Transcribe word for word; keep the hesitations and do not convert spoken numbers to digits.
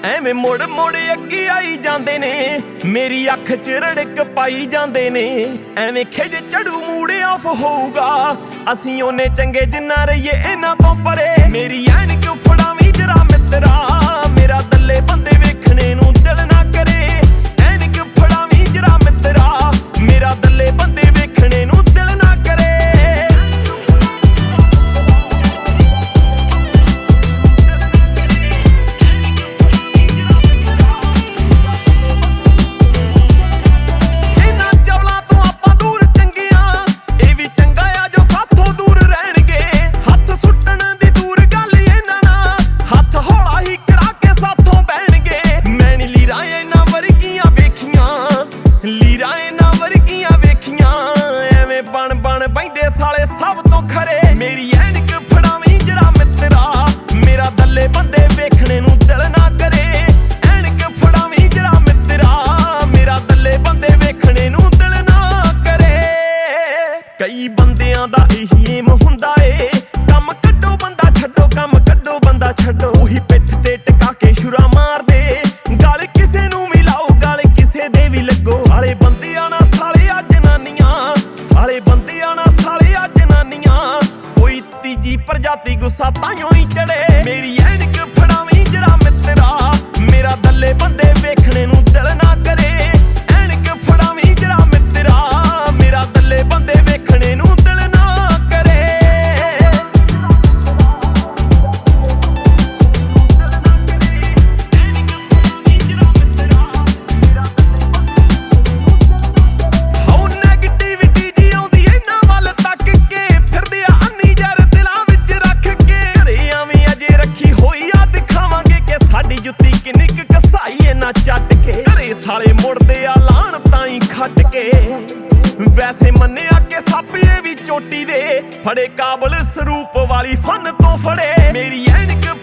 ਐਵੇਂ ਮੁੜ ਮੁੜ ਅੱਗੇ ਆਈ ਜਾਂਦੇ ਨੇ, ਮੇਰੀ ਅੱਖ ਚ ਰੜਕ ਪਾਈ ਜਾਂਦੇ ਨੇ। ਐਵੇਂ ਖਿਜ ਚੜੂ ਮੂਡ ਆਫ ਹੋਊਗਾ, ਅਸੀਂ ਉਹਨੇ ਚੰਗੇ ਜਿੰਨਾ ਰਹੀਏ ਇਹਨਾਂ ਤੋਂ ਪਰੇ। ਮੇਰੀ ਐਨਕ ਫੜਾਵੀਂ ਜਰਾ ਮਿੱਤਰਾ, ਮੇਰਾ ਦੱਲੇ ਬੰਦੇ ਵੇਖਣੇ ਨੂੰ ਦਿਲ ਨਾ ਕਰੇ। ਐਨਕ ਫੜਾਵੀਂ ਜਰਾ ਮਿੱਤਰਾ, ਮੇਰਾ ਦੱਲੇ ਬੰਦੇ ਵੇਖਣੇ ਨੂੰ ਦਿਲ ਨਾ ਕਰੇ। ਬਣ ਬਣ ਬੈਂਦੇ ਸਾਲੇ ਸਭ ਤੋਂ ਖਰੇ। ਮੇਰੀ ਐਨਕ ਫੜਾਵੀਂ ਜਰਾ ਮਿੱਤਰਾ, ਮੇਰਾ ਦੱਲੇ ਬੰਦੇ ਵੇਖਣੇ ਨੂੰ ਦਿਲ ਨਾ ਕਰੇ। ਐਨਕ ਫੜਾਵੀਂ ਜਰਾ ਮਿੱਤਰਾ, ਮੇਰਾ ਦੱਲੇ ਬੰਦੇ ਵੇਖਣੇ ਨੂੰ ਦਿਲ ਨਾ ਕਰੇ। ਕਈ ਬੰਦਿਆਂ ਦਾ ਇਹੀ ਏਮ ਹੁੰਦਾ ਏ, ਕੰਮ ਕੱਢੋ ਬੰਦਾ ਛੱਡੋ, ਕੰਮ ਕੱਢੋ ਬੰਦਾ ਛੱਡੋ। ਉਹੀ ਪਿੱਠ ਤੇ ਟਿਕਾ ਕੇ ਸ਼ੁਰਾ ਮਾਰਦੇ, ਗਲ ਕਿਸੇ ਨੂੰ ਵੀ ਲਾਓ, ਗਲ ਕਿਸੇ ਦੇ ਵੀ ਲੱਗੋ। ਸਾਲੇ ਬੰਦਿਆਂ ਨਾਲ ਸਾਲੇ ਆ ਜਨਾਨੀਆਂ, ਸਾਲੇ ਬੰਦਿਆਂ ਨਾਲ ਸਾਲੇ ਆ ਜਨਾਨੀਆਂ। ਕੋਈ ਤੀਜੀ ਪ੍ਰਜਾਤੀ ਗੁੱਸਾ ਤਾਈਓ ਹੀ ਚੜੇ। ਮੇਰੀ ਐਨਕ ਫੜਾਵੀਂ ਜਰਾ ਮਿੱਤਰਾ, ਮੇਰਾ ਦੱਲੇ ਬੰਦੇ ਵੇਖਣੇ ਨੂੰ ਦਿਲ ਨਾ ਕਰੇ। ਐਨਕ ਫੜਾਵੀਂ ਜਰਾ ਮਿੱਤਰਾ, ਮੇਰਾ ਦੱਲੇ ਬੰਦੇ ਵੇਖਣੇ ਨੂੰ ਦਿਲ ਨਾ ਕਰੇ। ਹਾਉ ਨੈਗੇਟਿਵਿਟੀ ਜੀ ਆਉਂਦੀ ਇਹਨਾਂ ਵੱਲ ਤੱਕ ਕੇ, ਫਿਰਦੇ ਆ ਅੰਨੀ ਯਾਰ ਦਿਲਾਂ ਵਿੱਚ ਰੱਖ ਕੇ। ਘਰੇ ਆਵੀਂ ਅਜੇ ਰੱਖੀ ਹੋਈ ਆ, ਦਿਖਾਵਾਂਗੇ ਕਿ ਸਾਡੀ ਜੁੱਤੀ ਕਿੰਨੀ ਕੁ ਘਸਾਈ ਇਹਨਾਂ ਚੱਟ ਕੇ। ਘਰੇ ਸਾਲੇ ਮੁੜਦੇ ਆ ਲਾਣ ਤਾਈਂ ਖੱਟ ਕੇ, ਵੈਸੇ ਮੰਨਿਆ ਕਿ ਸੱਪ ਇਹ ਵੀ ਚੋਟੀ ਦੇ। ਫੜੇ ਕਾਬਲ ਸਰੂਪ ਵਾਲੀ ਫਨ ਤੋਂ ਫੜੇ। ਮੇਰੀ ਐਨਕ